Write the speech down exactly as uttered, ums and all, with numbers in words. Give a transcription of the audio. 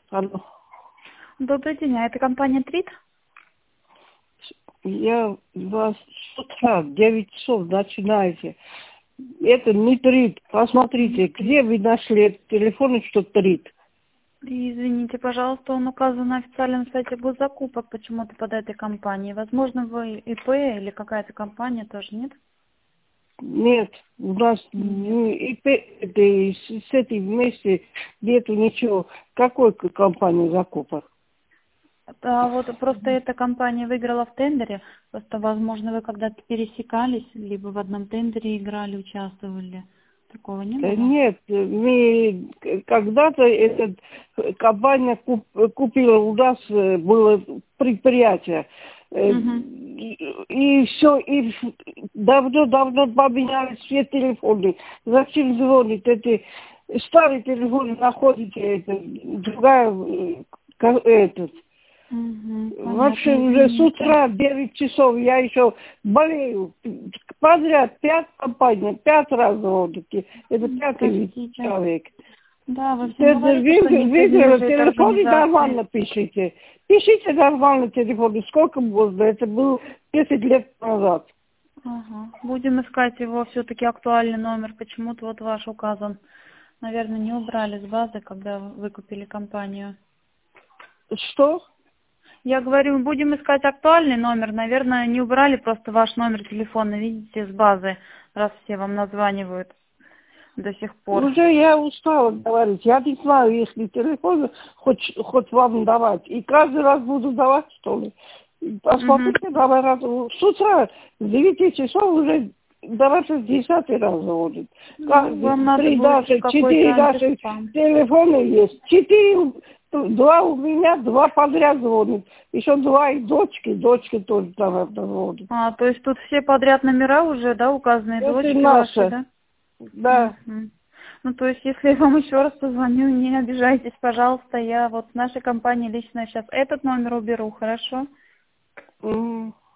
Алло. Добрый день, а это компания Трит? Я вас с утра в девять часов начинаете. Это не Трит. Посмотрите, где вы нашли этот телефон и что Трит? Извините, пожалуйста, он указан на официальном сайте госзакупок почему-то под этой компанией. Возможно, вы ИП или какая-то компания тоже, нет? Нет, у нас Нет. и и с, с этой вместе нету ничего. Какой к- компании закупок? А вот просто эта компания выиграла в тендере. Просто, возможно, вы когда-то пересекались, либо в одном тендере играли, участвовали. Такого не Э, было? Нет, мы к- когда-то эта компания куп- купила, у нас э, было предприятие. Э, Угу. И все, и давно-давно поменяли все телефоны. Зачем звонить? Эти старые телефоны находите, это, другая, э, ка- этот. Угу, Вообще понятно, уже с извините. утра девять часов я еще болею. Подряд пять компаний, пять раз звоните. Это пятый Простите. человек. Да, вы всем говорите, что не Выиграли принадлежит телефоны, организации. нормально пишите. Пишите нормально телефоны. Сколько можно? Это было десять лет назад. Ага. Будем искать его все-таки актуальный номер. Почему-то вот ваш указан. Наверное, не убрали с базы, когда вы купили компанию. Что? Я говорю, будем искать актуальный номер. Наверное, не убрали просто ваш номер телефона, видите, с базы, раз все вам названивают до сих пор. Уже я устала говорить. Я не знаю, если телефон хоть, хоть вам давать. И каждый раз буду давать, что ли. Угу. Посмотрите, давай раз. С утра с девяти часов уже давайте десятый раз звонит. Ну, Каждый, вам надо три будет даже, какой-то четыре даже антиспам. телефона есть. Четыре, два у меня, два подряд звонят. Еще два и дочки, дочки тоже давай звонят. А, то есть тут все подряд номера уже, да, указаны, Это дочки ваши, наша, да? да. Мгм. Ну, то есть, если я вам еще раз позвоню, не обижайтесь, пожалуйста. Я вот с нашей компании лично сейчас этот номер уберу, хорошо? М.